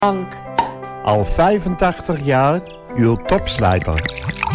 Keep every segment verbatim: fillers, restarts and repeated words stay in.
Dank. Al vijfentachtig jaar uw topslijter.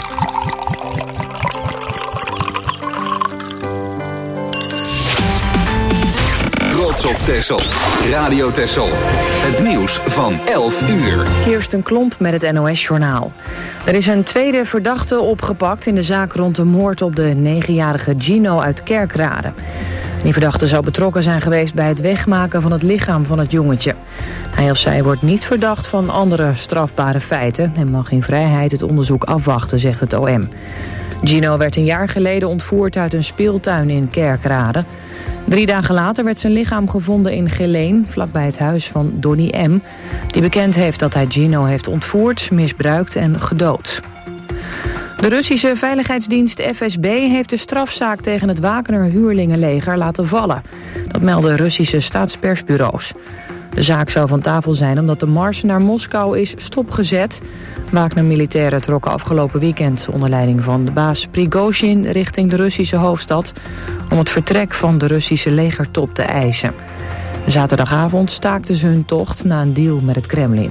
Trots op Texel. Radio Texel. Het nieuws van elf uur. Kirsten Klomp met het N O S-journaal. Er is een tweede verdachte opgepakt in de zaak rond de moord op de negenjarige Gino uit Kerkrade. Die verdachte zou betrokken zijn geweest bij het wegmaken van het lichaam van het jongetje. Hij of zij wordt niet verdacht van andere strafbare feiten en mag in vrijheid het onderzoek afwachten, zegt het O M. Gino werd een jaar geleden ontvoerd uit een speeltuin in Kerkrade. Drie dagen later werd zijn lichaam gevonden in Geleen, vlakbij het huis van Donnie M., die bekend heeft dat hij Gino heeft ontvoerd, misbruikt en gedood. De Russische veiligheidsdienst F S B heeft de strafzaak tegen het Wagner-huurlingenleger laten vallen. Dat melden Russische staatspersbureaus. De zaak zou van tafel zijn omdat de mars naar Moskou is stopgezet. Wagner-militairen trokken afgelopen weekend onder leiding van de baas Prigozhin richting de Russische hoofdstad om het vertrek van de Russische legertop te eisen. Zaterdagavond staakten ze hun tocht na een deal met het Kremlin.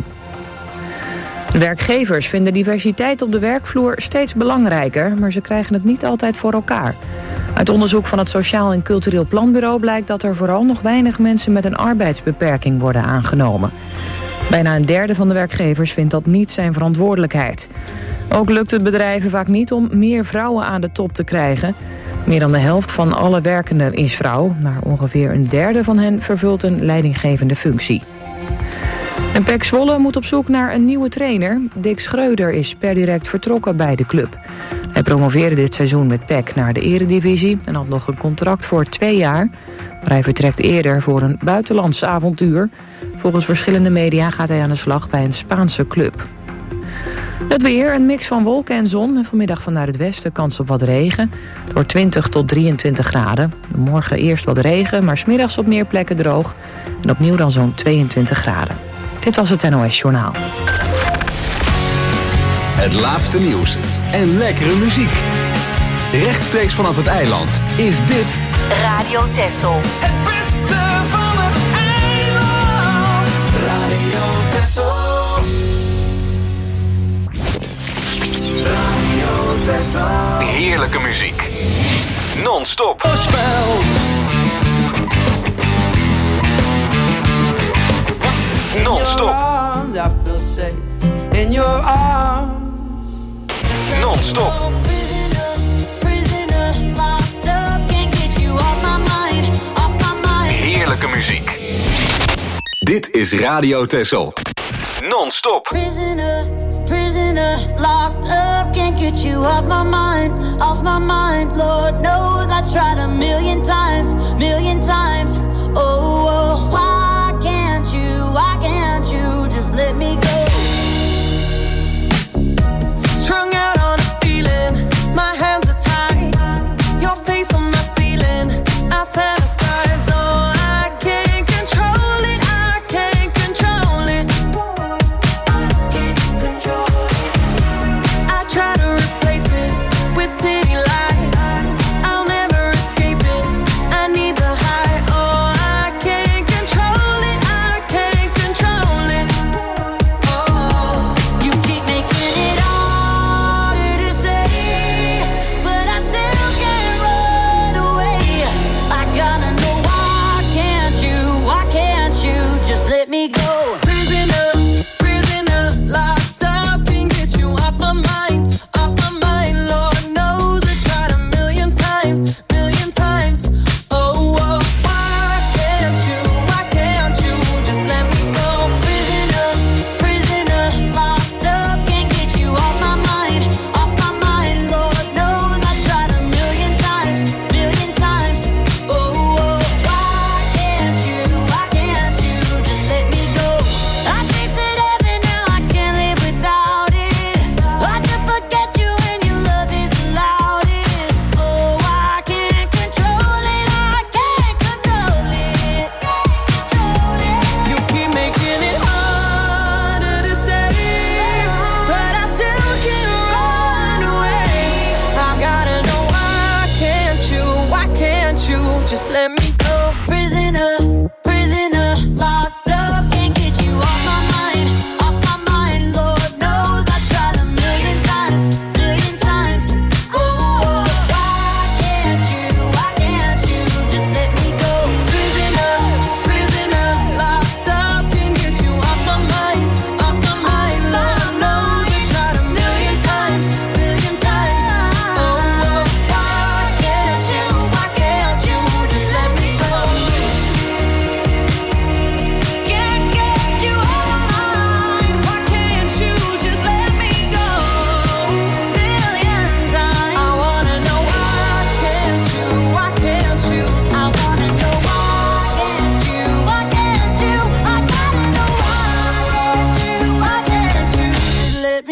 De werkgevers vinden diversiteit op de werkvloer steeds belangrijker, maar ze krijgen het niet altijd voor elkaar. Uit onderzoek van het Sociaal en Cultureel Planbureau blijkt dat er vooral nog weinig mensen met een arbeidsbeperking worden aangenomen. Bijna een derde van de werkgevers vindt dat niet zijn verantwoordelijkheid. Ook lukt het bedrijven vaak niet om meer vrouwen aan de top te krijgen. Meer dan de helft van alle werkenden is vrouw, maar ongeveer een derde van hen vervult een leidinggevende functie. En P E C Zwolle moet op zoek naar een nieuwe trainer. Dick Schreuder is per direct vertrokken bij de club. Hij promoveerde dit seizoen met P E C naar de eredivisie en had nog een contract voor twee jaar. Maar hij vertrekt eerder voor een buitenlands avontuur. Volgens verschillende media gaat hij aan de slag bij een Spaanse club. Het weer, een mix van wolken en zon. En vanmiddag vanuit het westen kans op wat regen. Door twintig tot drieëntwintig graden. Morgen eerst wat regen, maar 's middags op meer plekken droog. En opnieuw dan zo'n tweeëntwintig graden. Dit was het N O S-journaal. Het laatste nieuws en lekkere muziek. Rechtstreeks vanaf het eiland is dit Radio Texel. Het beste van het eiland. Radio Texel. Radio Texel. heerlijke muziek. Non-stop. Non-stop. Non-stop. Heerlijke muziek. Dit is Radio Texel. Non-stop. Prisoner, prisoner, locked up, can't get you off my mind, off my mind. Lord knows I tried a million times, million times. Oh, oh, why can't you, why can't you just let me go? Strung out on a feeling, my hands are tied. Your face on my ceiling, I fantasize. Oh, I can't control it, I can't control it. I can't control it. I try to replace it with city lights. I'll never escape it, I need the high. Oh, I can't control it, I can't control it.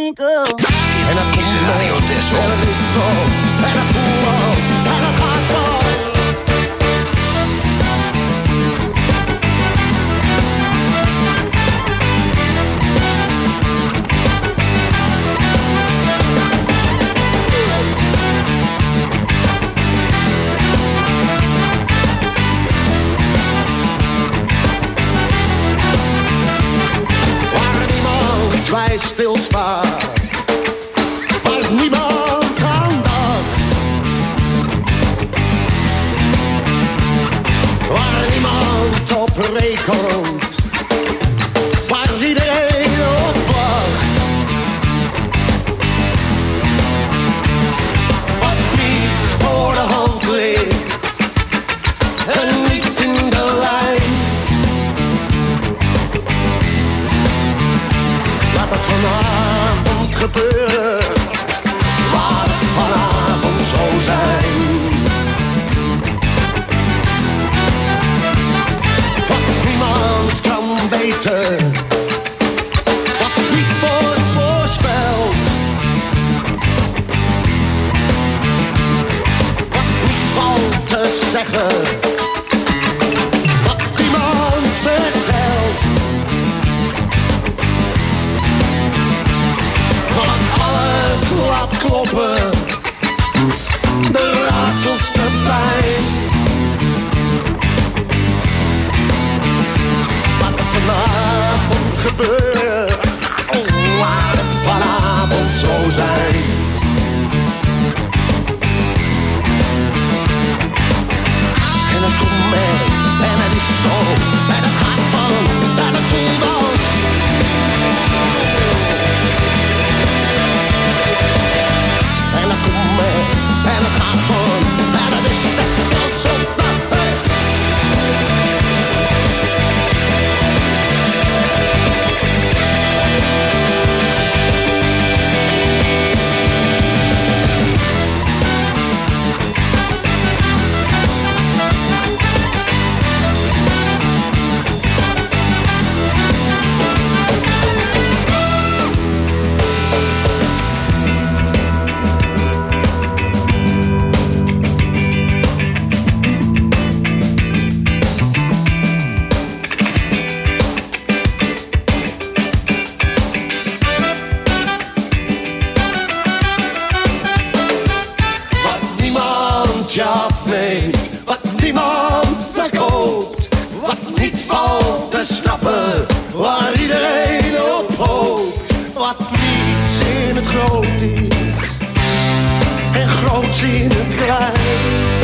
cynical. En dat is Radio Texel. En het is vol, en het voelt, en het gaat vol. Wij stilstaan, waar niemand aan dacht, waar niemand op rekent, waar iedereen op wacht. Wat niet voor de hand ligt en niet in de lijn. Vanavond gebeuren, laat het vanavond zo zijn. Wat niemand kan weten, wat niet wordt voorspeld, wat niet valt te zeggen, wat niemand vertelt. Laat kloppen, de raadsels te pijn. Laat het vanavond gebeuren, oh, laat het vanavond zo zijn. En het komt mee, en het is zo, en het gaat van, en het voelt als. En dat komt mee, en het gaat gewoon, en dat is net als op de heup. Je afneemt, wat niemand verkoopt, wat niet valt te snappen, waar iedereen op hoopt, wat niets in het groot is en groots in het klein.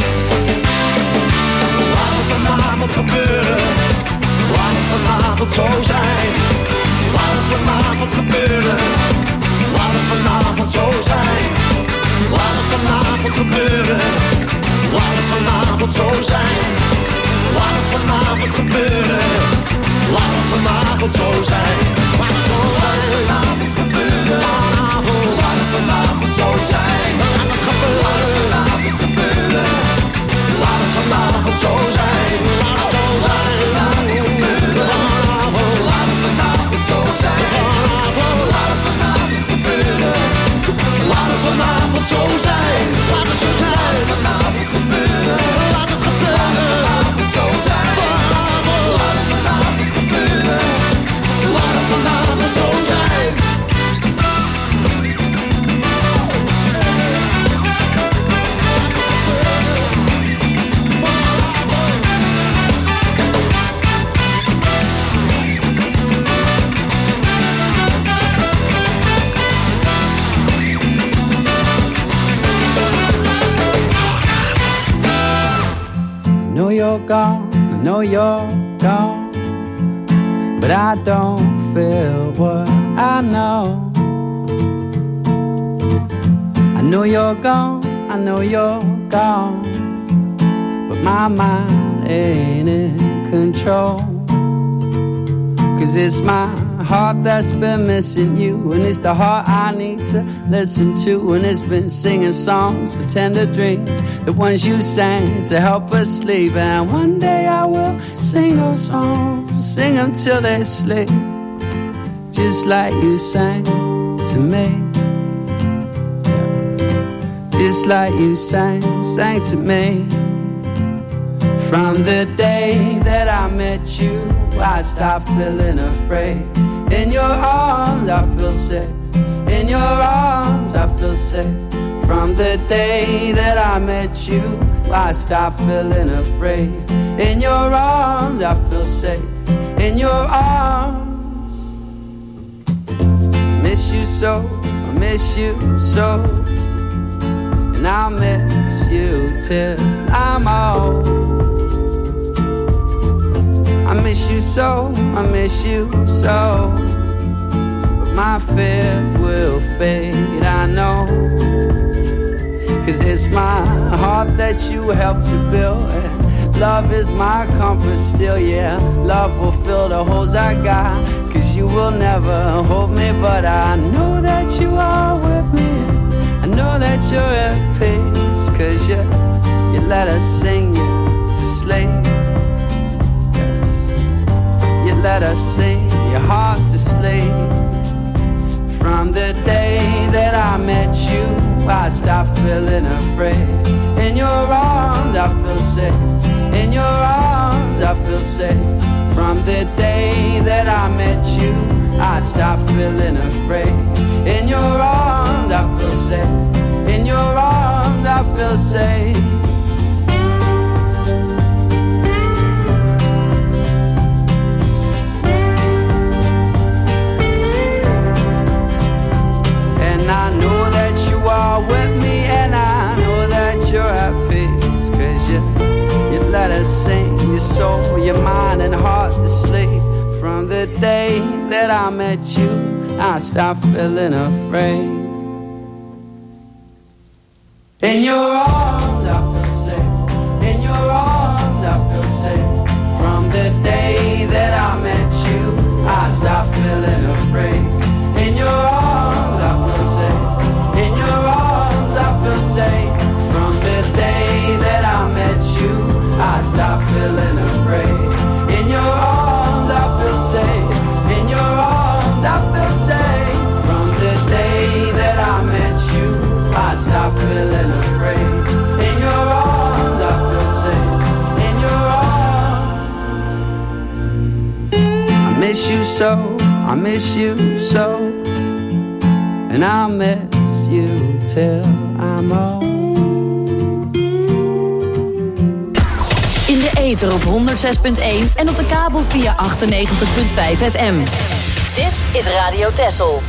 Laat het vanavond gebeuren, laat het vanavond zo zijn. Laat het vanavond gebeuren, laat het vanavond zo zijn. Laat het vanavond gebeuren. Laat het vanavond zo zijn. Laat het vanavond gebeuren. Laat het vanavond zo zijn. Laat het vanavond gebeuren. Vanavond. Laat het vanavond zo zijn. Laat het gebeuren. Laat het vanavond gebeuren. Laat het vanavond zo zijn. Laat het zo zijn. Vanavond. Laat het vanavond zo zijn. Vanavond. Laat het vanavond gebeuren. Laat het vanavond zo zijn. Laat het zo zijn. Vanavond gebeuren. Laat het gebeuren. Laat het vanavond zo zijn. Vanavond. Laat het vanavond gebeuren. Laat het vanavond zo zijn. I know you're gone, I know you're gone, but I don't feel what I know. I know you're gone, I know you're gone, but my mind ain't in control. 'Cause it's my heart that's been missing you, and it's the heart I need to listen to, and it's been singing songs for tender dreams, the ones you sang to help us sleep. And one day I will sing those songs, sing them till they sleep, just like you sang to me. Just like you sang, sang to me. From the day that I met you, I stopped feeling afraid. In your arms I feel safe. In your arms I feel safe. From the day that I met you, I stopped feeling afraid. In your arms I feel safe. In your arms. Miss you so, I miss you so. And I'll miss you till I'm old. I miss you so, I miss you so. But my fears will fade, I know. Cause it's my heart that you helped to build. Love is my compass still, yeah. Love will fill the holes I got. Cause you will never hold me, but I know that you are with me. I know that you're at peace. Cause you, you let us sing you to sleep. You let us sing your heart to sleep. From the day that I met you, I stopped feeling afraid. In your arms I feel safe. In your arms I feel safe. From the day that I met you, I stopped feeling afraid. In your arms I feel safe. In your arms I feel safe. I know that you are with me, and I know that you're at peace. Cause you, you let us sing your soul, your mind and heart to sleep. From the day that I met you, I stopped feeling afraid. In your arms I feel safe. In your arms I feel safe. From the day that I met you, I stopped feeling afraid. In your arms I feel safe. In your arms I feel safe. From the day that I met you, I stopped feeling afraid. In your arms I feel safe. In your arms I feel safe. From the day that I met you, I stopped feeling afraid. In your arms I feel safe. In your arms. I miss you so, I miss you so. And I'll miss you till I'm old. In de ether op honderd zes punt één en op de kabel via achtennegentig punt vijf F M. Dit is Radio Texel.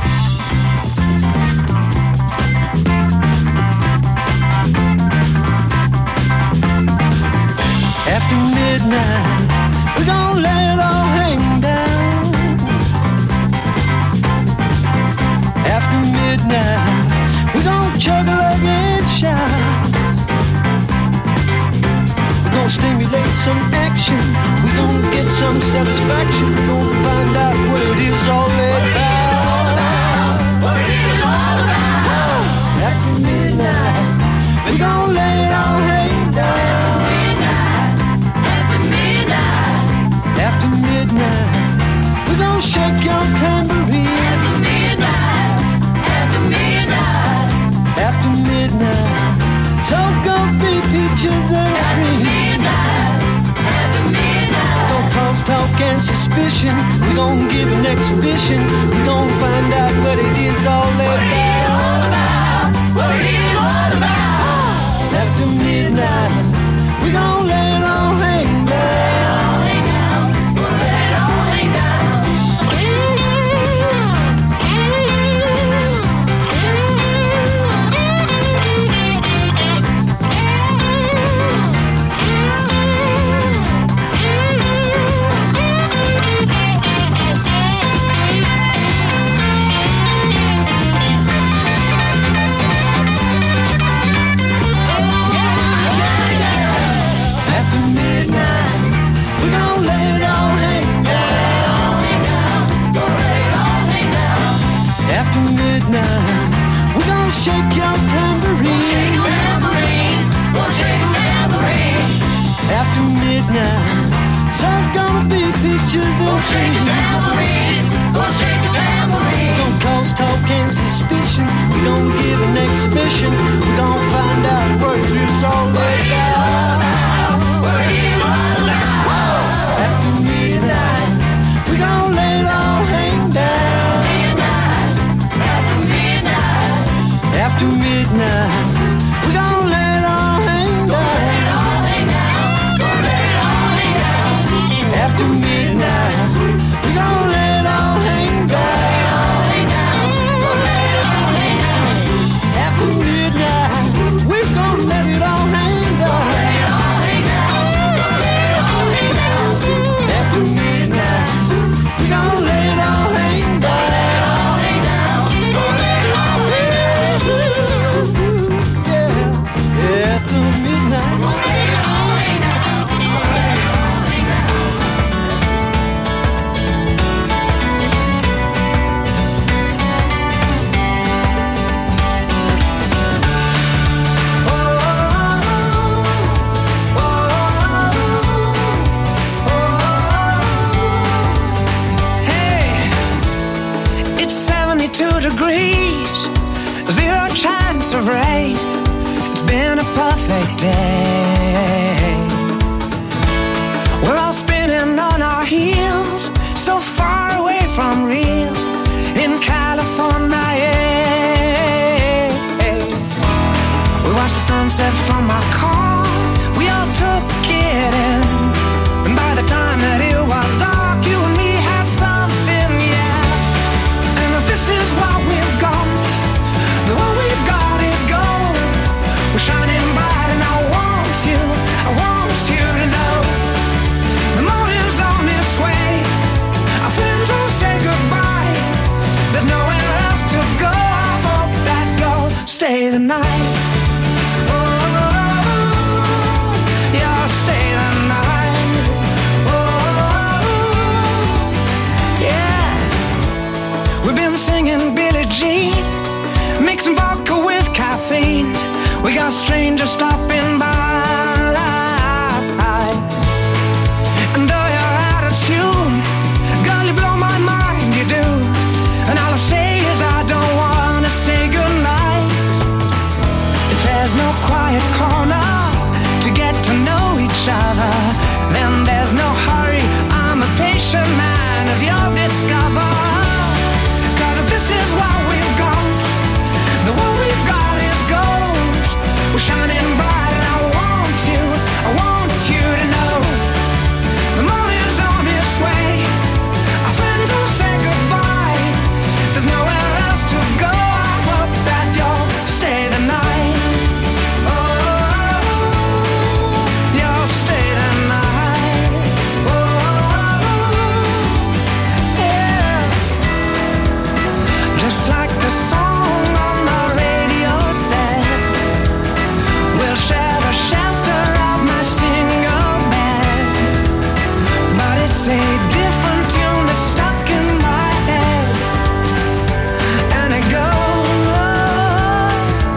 After midnight, we're gonna let it all hang down. After midnight, we're gonna chug a lug and shout. We're gonna stimulate some action. We're gonna get some satisfaction. We're gonna find out what it is all about. What it is all about. After midnight, we're gonna let it all hang down. After midnight, after midnight, we're gonna shake your tambourine. After midnight, after midnight, after midnight, so gonna be peaches and cream. After midnight, after midnight, don't cause talk and suspicion. We're gonna give an exhibition. We're gonna find out what it is all about. What it is all about. After midnight, we're gonna let it all hang down. We're gonna shake your tambourine. We'll shake your tambourine. We'll shake your tambourine. After midnight, so gonna be peaches and cream. We'll shake your tambourine. We'll shake your tambourine. Don't cause talk we gon' give an exhibition. We gon' find out what it's all about. After midnight, we gon' lay it all hang down. After midnight, after midnight, we gon' lay it all hang down. After midnight, we gon' lay it all hang down. After midnight, we gon' let it all hang down. After midnight, we gon' lay it all hang down. Yeah, after midnight. Degrees, zero chance of rain. It's been a perfect day. We're all spinning on our heels, so far away from real in California. Yeah. We watched the sunset from our car. We all took it in, and by the time that it was dark, you and me had something, yeah. And if this is what we've got, then what we've got is gold. We're shining bright, and I want you, I want you to know the morning's on its way. Our friends all say goodbye. There's nowhere else to go. I hope that you'll stay the night. Mixing vodka with caffeine. We got strangers stopping by. And though you're out of tune, girl, you blow my mind, you do. And all I say is I don't wanna say goodnight. If there's no quiet corner to get to know each other, then there's no hurry. I'm a patient man, as you'll discover. This is what we've got. The what we've got is gold. We're shining bright, and I want you, I want you to know the morning's on its way. Our friends will say goodbye. There's nowhere else to go. I hope that you'll stay the night. Oh, you'll stay the night. Oh, yeah. Just like the song on the radio said, we'll share the shelter of my single bed. But it's a different tune that's stuck in my head, and it goes,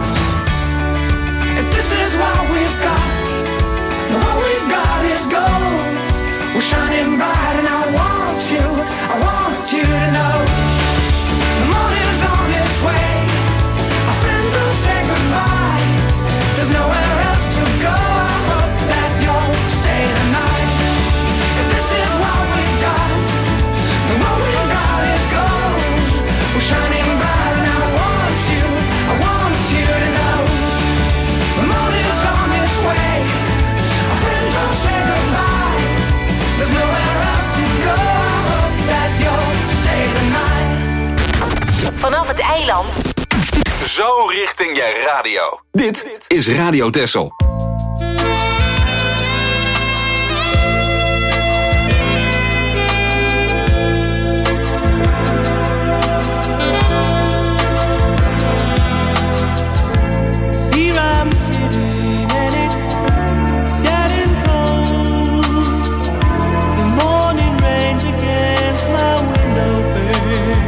if this is what we've got, then what we've got is gold. We're shining bright, and I want you, I want you to know the morning's on its way. Our friends will say goodbye. There's nowhere else to go. I hope that you'll stay the night. If this is what we've got, then what we've got is gold. We're shining bright, and I want you, I want you to know the morning's on its way. Our friends will say goodbye. There's nowhere else to go. I hope that you'll stay the night. Vanaf het eiland. Zo richting je radio. Dit is Radio Texel. Here I'm sitting and it's getting cold. The morning rains against my window pane.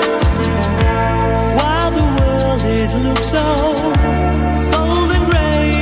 While the world it looks so cold and gray.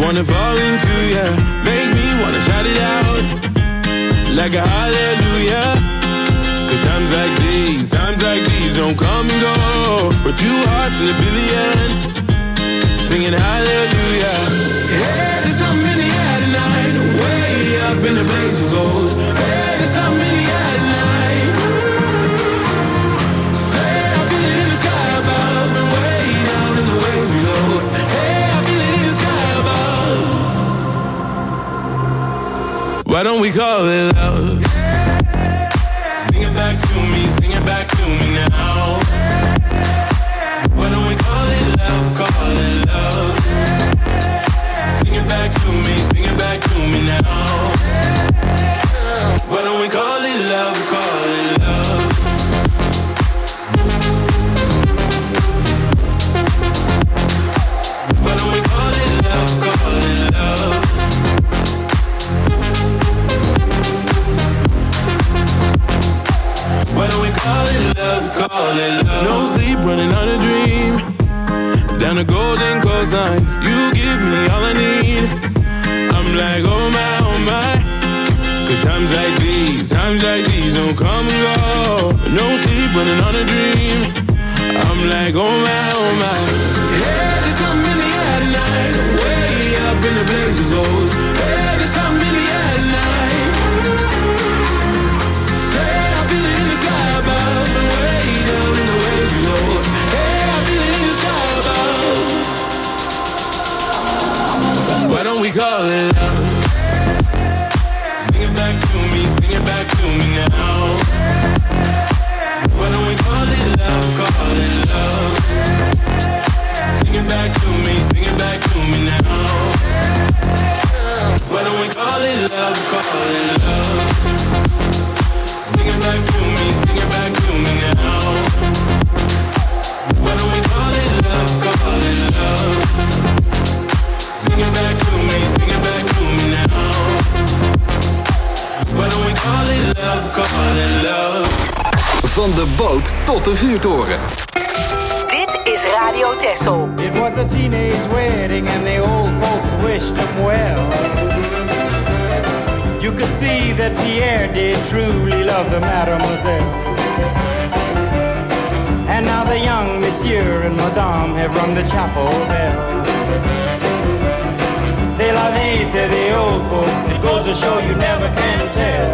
wanna fall into ya, make me wanna shout it out like a hallelujah. Cause times like these, times like these don't come and go. We're two hearts in a billion, singing hallelujah. Hey, there's something in the air tonight, way up in the blaze of gold. Hey, there's something in the air tonight. Say I feel it in the sky above and way down in the waves below. Hey, I feel it in the sky above. Why don't we call it love? Sing it back to me, sing it back to me now. Why don't we call it love, call it love. Sing it back to me, sing it back to me now. Why don't we call it love, call it love. Why don't we call it love, call it love. Why don't we call it love, call it love. No sleep, running on a dream. Down the golden coastline, you give me all I need. I'm like, oh my, oh my. Cause times like these, times like these don't come and go. No sleep, running on a dream. I'm like, oh my, oh my. Yeah, there's something in the air tonight, way up in the blaze of gold. Yeah, there's something in the air tonight. Say I feel it in the sky above and way down in the waves below. Hey, I feel it in the sky above. Why don't we call it love? Sing it back to me, sing it back to me now. Why don't we call it love, call it love. Sing it back to me, sing it back to me now. Why don't we call it love, call it love. Sing it back to me, sing it back to me now. Why don't we call it love, call it love. Sing it back to me, sing it back to me now. Why don't we call it love, call it love. Van de boot tot de vuurtoren. Dit is Radio Texel. It was a teenage wedding and the old folks wished them well. You could see that Pierre did truly love the mademoiselle. And now the young monsieur and madame have rung the chapel bell. C'est la vie, say the old folks, it goes to show you never can tell.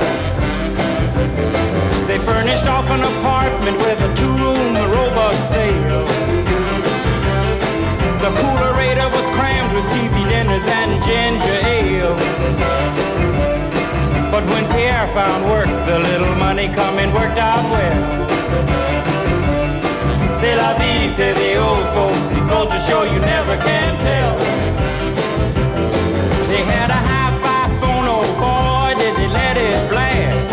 They furnished off an apartment with a two-room robot sale. The coolerator was crammed with T V dinners and ginger ale. But when Pierre found work, the little money coming worked out well. C'est la vie, say the old folks, it goes to show you never can tell. They had a hi-fi phone, oh boy, did they let it blast.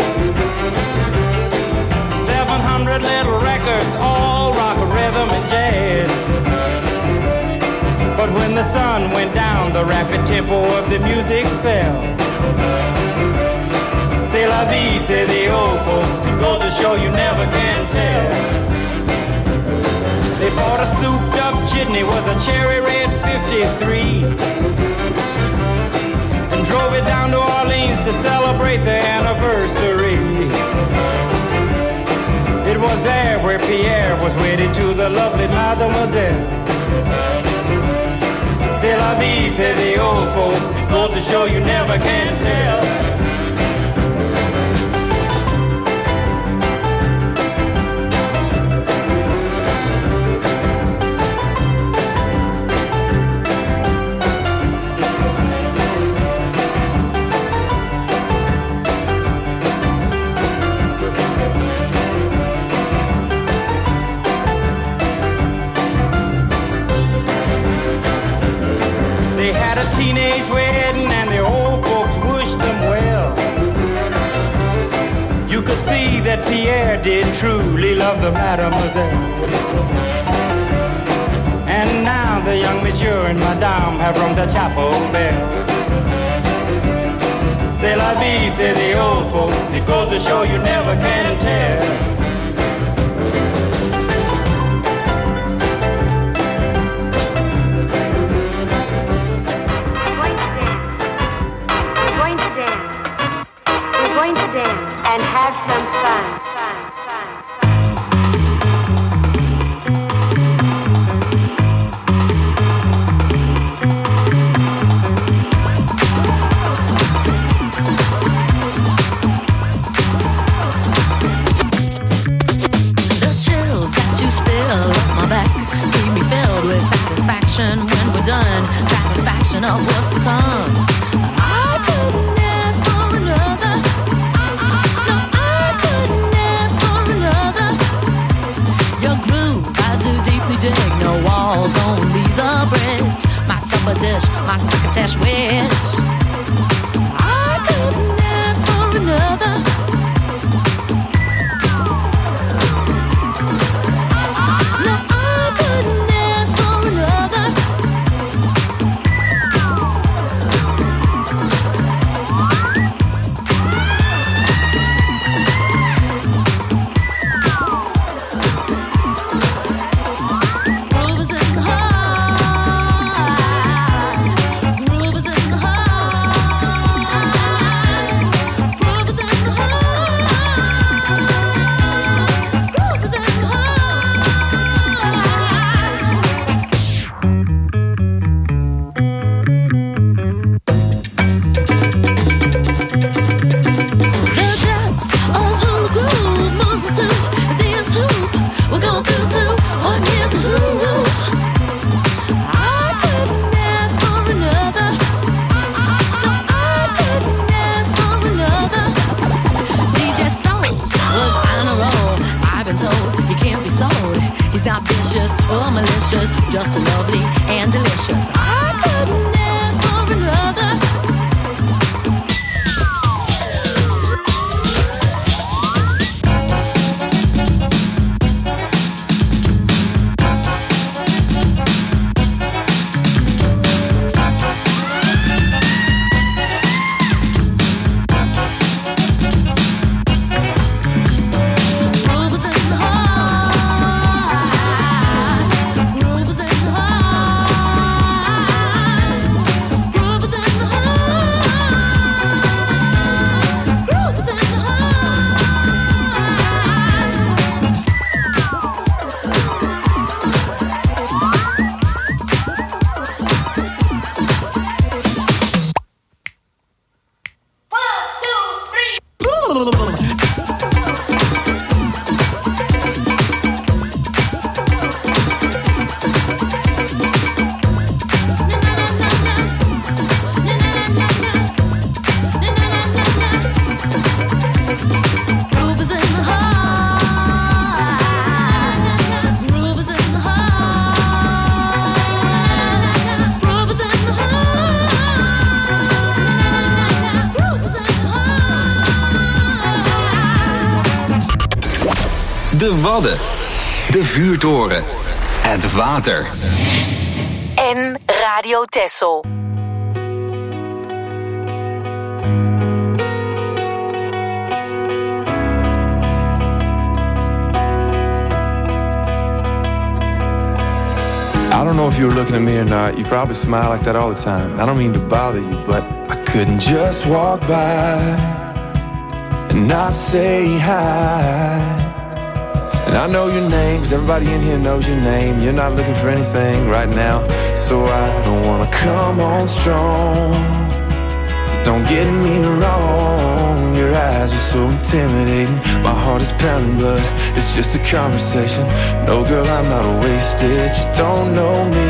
Seven hundred little records, all rock, rhythm, and jazz. But when the sun went down, the rapid tempo of the music fell. C'est la vie, say the old folks, it goes to show you never can tell. They bought a souped-up jitney, was a cherry red fifty-three, and drove it down to Orleans to celebrate their anniversary. It was there where Pierre was wedded to the lovely mademoiselle. C'est la vie, say the old folks, it goes to show you never can tell. Teenage wedding and the old folks wished them well. You could see that Pierre did truly love the mademoiselle. And now the young monsieur and madame have rung the chapel bell. C'est la vie, say the old folks, it goes to show you never can tell. have some fun. The chills that you spill up my back keep me filled with satisfaction when we're done. Satisfaction of what's to come. I couldn't ask for another. No, I couldn't ask for another. Your groove, I do deeply dig. No walls, only the bridge. My supper dish, my succotash wish. I couldn't ask for another. No, I couldn't ask for another. Groove is in the heart. Groove is in the heart. Groove is in the heart. Groove is in the The depth of who the groove moves us to the nth hoop. We're going through to one year's who. I couldn't ask for another. No, I couldn't ask for another. D J Soul was on a roll. I've been told he can't be sold. He's not vicious or malicious, just lovely and delicious. I couldn't ask for another. Groove is in the heart. Groove is in the heart. Groove is in the heart. Groove is in the Groove is in the heart. Groove is in the heart. Groove is in the heart. Groove is in the De Wadden. De Vuurtoren. Het water. En Radio Texel. I don't know if you were looking at me or not. You probably smile like that all the time. I don't mean to bother you, but I couldn't just walk by and not say hi. And I know your name, 'cause everybody in here knows your name. You're not looking for anything right now, so I don't wanna come on strong. Don't get me wrong, your eyes are so intimidating. My heart is pounding, but it's just a conversation. No, girl, I'm not wasted. You don't know me,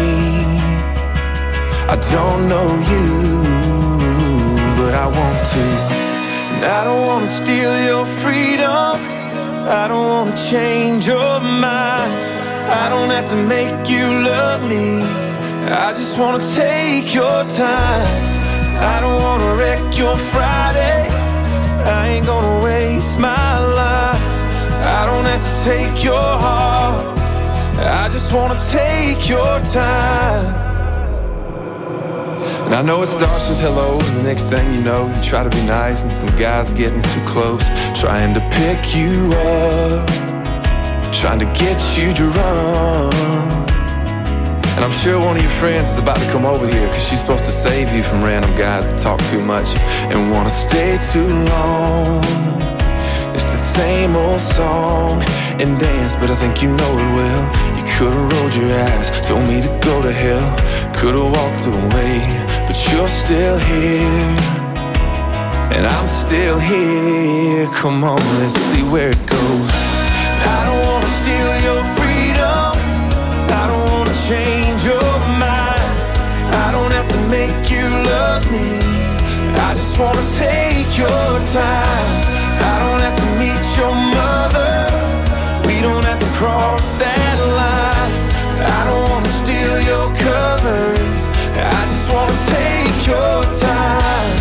I don't know you, but I want to. And I don't wanna steal your freedom, I don't wanna change your mind. I don't have to make you love me, I just wanna take your time. I don't wanna wreck your Friday, I ain't gonna waste my life. I don't have to take your heart, I just wanna take your time. And I know it starts with hello, and the next thing you know, you try to be nice, and some guy's getting too close, trying to pick you up, trying to get you drunk. And I'm sure one of your friends is about to come over here, 'cause she's supposed to save you from random guys that talk too much and wanna stay too long. Is same old song and dance, but I think you know it well. You could've rolled your eyes, told me to go to hell. Could've walked away, but you're still here, and I'm still here. Come on, let's see where it goes. I don't wanna steal your freedom, I don't wanna change your mind, I don't have to make you love me, I just wanna take your time. I don't have to meet your mother, we don't have to cross that line. I don't wanna steal your covers, I just wanna take your time.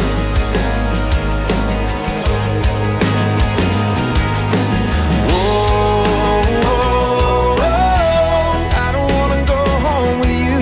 Whoa, whoa, whoa, I don't wanna go home with you.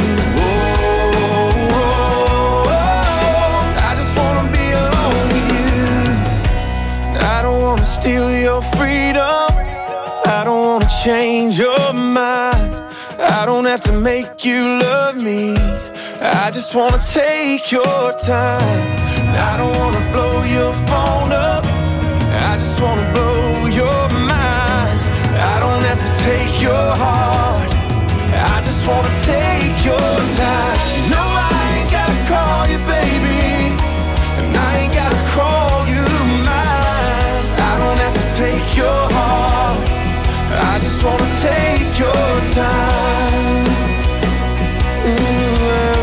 Whoa, whoa, whoa, I just wanna be alone with you. I don't wanna steal your freedom, I don't wanna change your mind, I don't have to make you love me, I just wanna take your time. I don't wanna blow your phone up, I just wanna blow your mind. I don't have to take your heart, I just wanna take your time. No, I ain't gotta call you baby, and I ain't gotta call you mine. I don't have to take your heart, I just wanna take your time. Mm-hmm.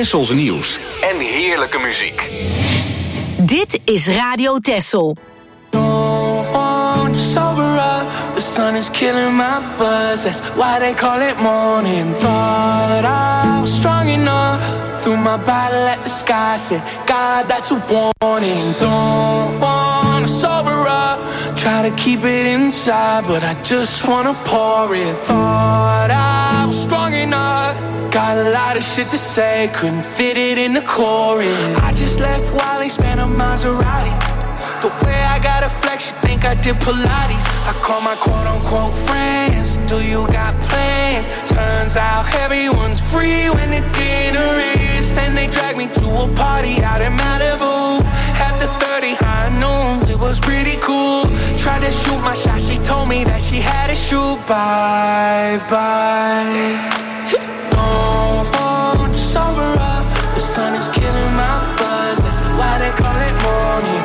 Tessels nieuws en heerlijke muziek. Dit is Radio Tessel. Sober up, the sun is killing my buzz. That's why they call it morning. Thought I was strong enough. Threw my bottle at the sky. Said, God, that's a warning. Don't wanna sober up. Try to keep it inside, but I just wanna pour it. Thought I was strong enough. Got a lot of shit to say, couldn't fit it in the chorus. I just left Wally, spent a Maserati. The way I got a flex, you think I did Pilates. I call my quote-unquote friends. Do you got plans? Turns out everyone's free when the dinner is. Then they drag me to a party out in Malibu. After thirty high noons, it was pretty cool. Tried to shoot my shot, she told me that she had to shoot. Bye-bye. Don't want to sober up. The sun is killing my buzz. That's why they call it morning.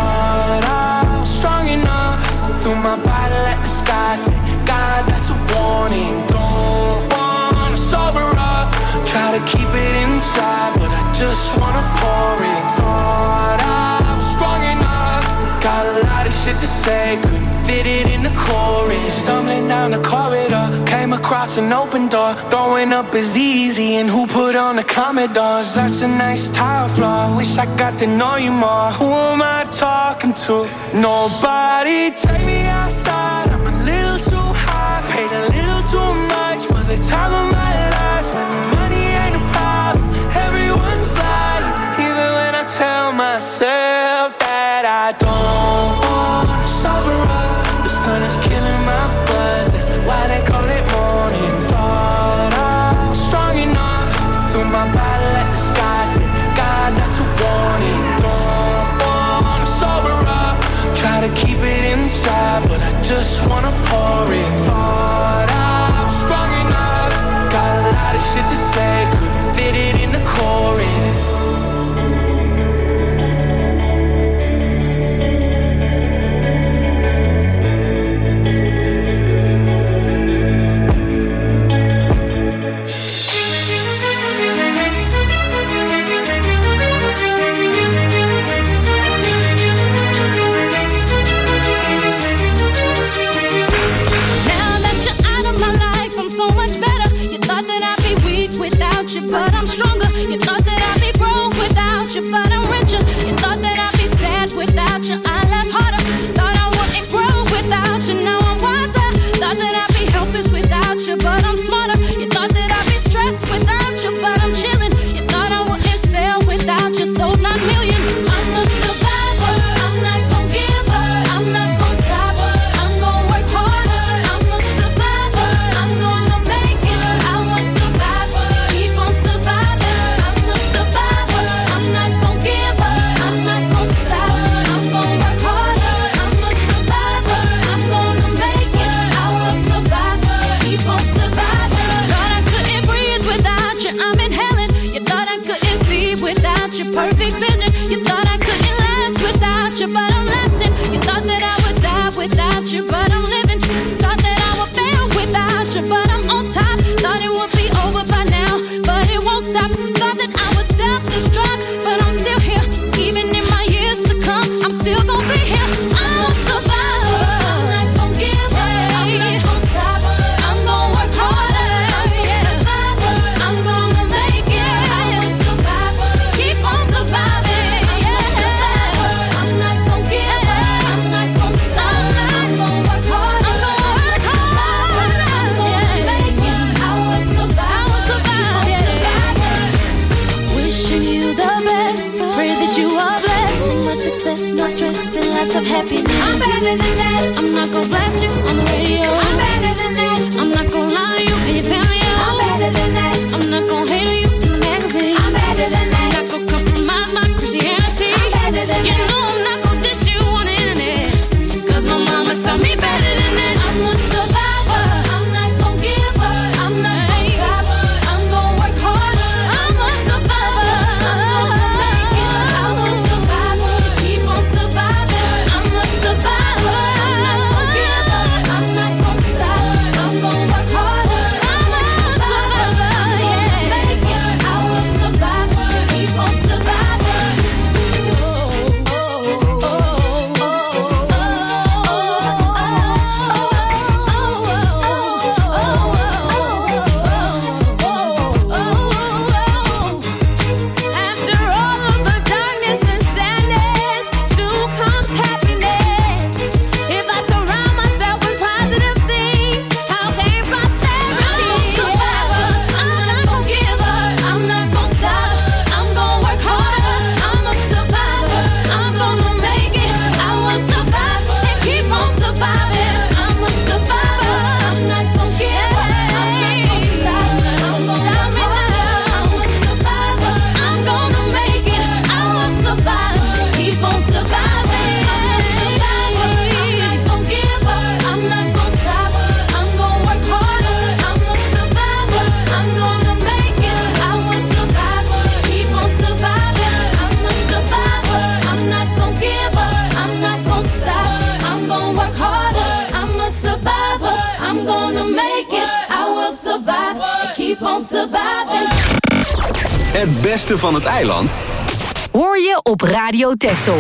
Threw my bottle at the sky, said, God, that's a warning. Don't wanna sober up. Try to keep it inside, but I just wanna pour it. Thought I was strong enough. Got a lot of shit to say, couldn't fit it in the chorus. Stumbling down the corridor, came across an open door. Throwing up is easy, and who put on the Commodores? That's a nice tile floor, wish I got to know you more. Who am I talking to? Nobody. Take me outside, I'm a little too high. Paid a little too much for the time of my life. When money ain't a problem, everyone's lying. Even when I tell myself that I don't want to sober up. The sun is killing my buzz, that's why they call it morning. Thought I was strong enough. Threw my bottle at the sky, said, God, that's a warning. Don't wanna sober up. Try to keep it inside, but I just wanna pour it. Thought I was strong enough. Got a lot of shit to say, couldn't fit it in the chorus. But I'm stronger. You thought that I'd be broke without you, but I'm richer. You thought that I'd be sad without you, I laugh harder. Thought I wouldn't grow without you, now I'm wiser. Thought that I'd be helpless without you, but I'm smarter. You thought that I'd be stressed without you, but I'm chilling. You thought I wouldn't sell without you, sold nine million. I'm a survivor, I'm not gon' give up. I'm not gon' stop, I'm gon' work harder. I'm a survivor, I'm gonna make it. I was survivor, keep on surviving. I'm a survivor, I'm not gon' give up. I'm not gon' stop, I'm gon' work harder. I'm a survivor, I'm gonna make it. I was survivor, keep on surviving. Thought I couldn't breathe without you, I'm inhaling. You thought I couldn't see without your perfect vision. You thought I couldn't last without you, but I'm lasting. You thought that I would die without you, but I'm living. Thought that I would fail without you, but I'm on top. Thought it would be over by now, but it won't stop. Thought that I would self-destruct, but I'm still here. Even in my years to come, I'm still gonna be here. I'm a survivor, I'm not gonna give up. I'm not gonna stop, I'm gonna work harder. I'm a survivor, I'm gonna make it. I'm a survivor, keep on surviving. I'm a survivor, I'm not gonna give up. I'm not gonna stop, I'm gonna work harder. I'm gonna work harder. I'm gonna make it. I will survive, I will survive, keep on surviving. Wishing you the best, pray that you are blessed. Much success, no stress, and lots of happiness. I'm better than that. I'm not gonna blast you on the radio. I'm better than that. I'm not gonna lie to you and your family. I'm better than that. I'm not gonna hate on you in the magazine. I'm better than that. I'm not gonna compromise my Christianity. I'm better than that. You know I'm not gonna dish you on the internet, 'cause my mama taught me better than that. I'm a survivor, I'm not gonna give up. I'm not gonna stop, I'm gonna work harder. I'm a survivor, I'm gonna make it. I'm a survivor, keep on surviving. I'm a survivor, I'm not gonna give up. I'm not gonna stop, I'm gonna work harder. on surviving. Het beste van het eiland hoor je op Radio Texel.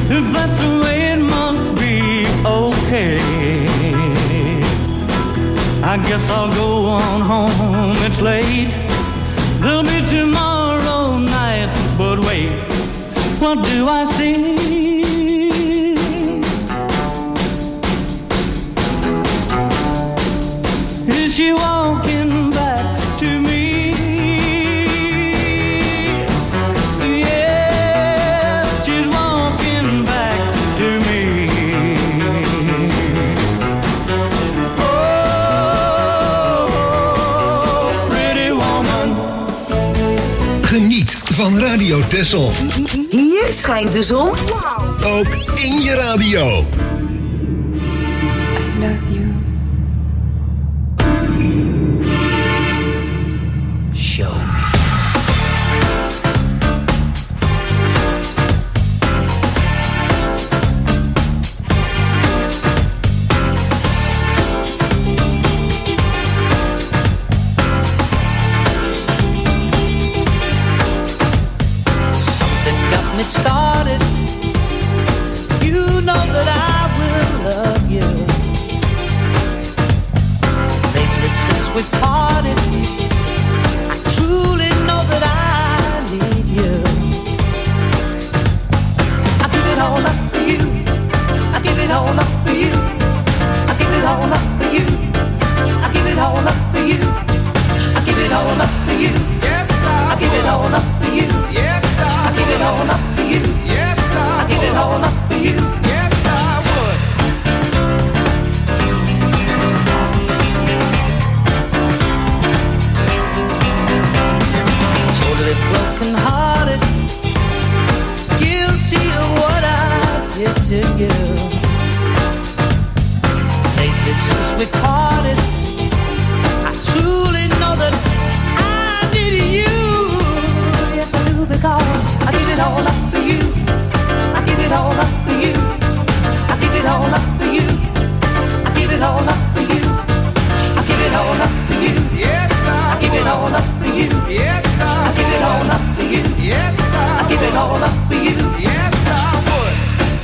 if that's the way it must be, okay. I guess I'll go on home, it's late. There'll be tomorrow night, but wait, what do I see? Is she walking back to me? Yes, she's walking back to me. Oh, pretty woman. Geniet van Radio Texel. Hier schijnt de zon. Ook in je radio. I love you. Show me. Something got me started. You know that I will love you. Lately since we parted, I truly know that I need you. I give it all up for you. I give it all up for you. I give it all up for you. I give it all up for you. I give it all up for you. Yes, I, I give it all up for you. Yes, I, I give it all up for you. Yes, I, I give it all up for you. Yes, I would. Totally broken hearted, guilty of what I did to you. Lately since we parted, I truly know that I need you. Yes, I do, because I give it all up for you. I give it all up for you. I give it all up for you. I give it all up for you. I give it all up for you. Yes, I, I give it all up for you. Yes, I, I give it all up for you. Yes, I, I give it all up for you. Yes, I would.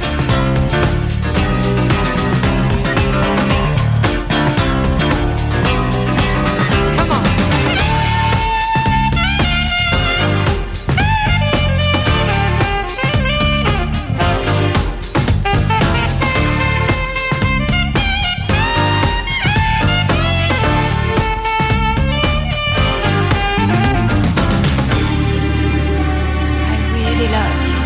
Come on. I really love you.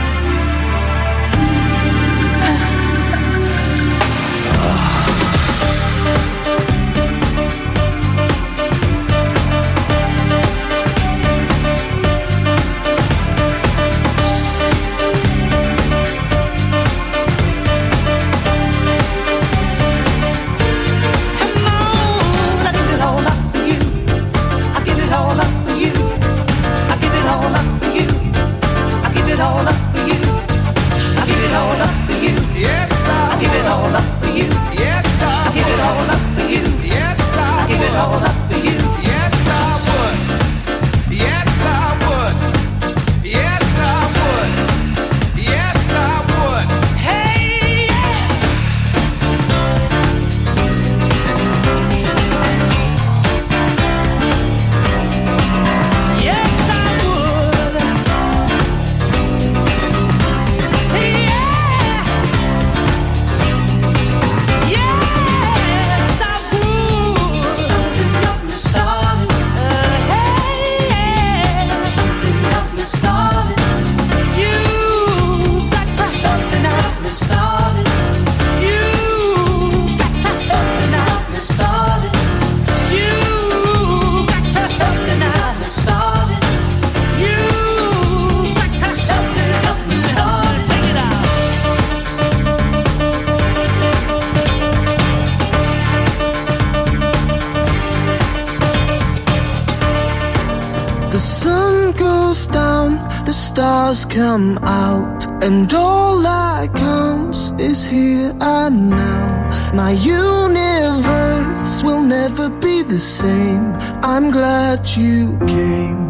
stars come out, and all that counts is here and now. My universe will never be the same. I'm glad you came.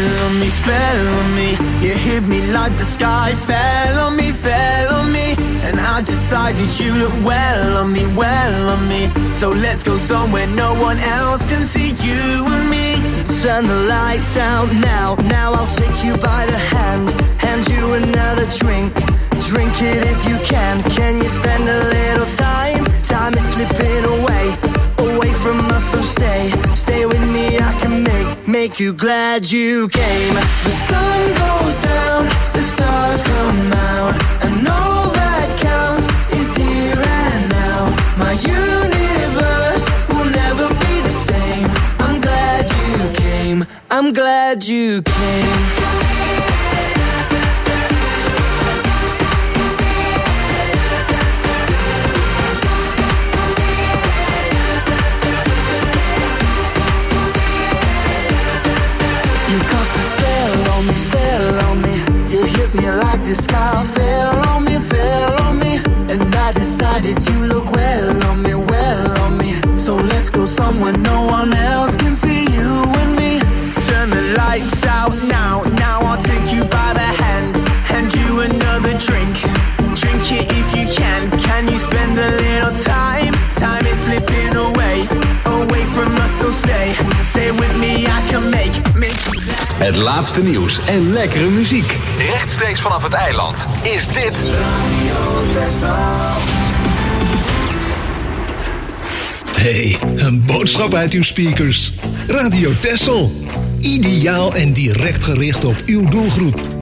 spell on me, spell on me. You hit me like the sky fell on me, fell on me. And I decided you look well on me, well on me. So let's go somewhere no one else can see you and me. Turn the lights out now, now I'll take you by the hand. Hand you another drink, drink it if you can. Can you spend a little time? Time is slipping away, away from us, so stay. Stay with me, I can make, make you glad you came. The sun goes down, the stars come out, and all that counts is here and now. My universe will never be the same. I'm glad you came, I'm glad you came. Spell on me, you hit me like the sky fell on me, fell on me. And I decided you look well on me, well on me. So let's go somewhere no one else can see you and me. Turn the lights out now, now I'll take you by the hand. Hand you another drink, drink it if you can. Can you spend a little time? Time is slipping away, away from us, so stay. Stay with me, I can make, make you. Het laatste nieuws en lekkere muziek. Rechtstreeks vanaf het eiland is dit Hey, een boodschap uit uw speakers. Radio Texel. Ideaal en direct gericht op uw doelgroep.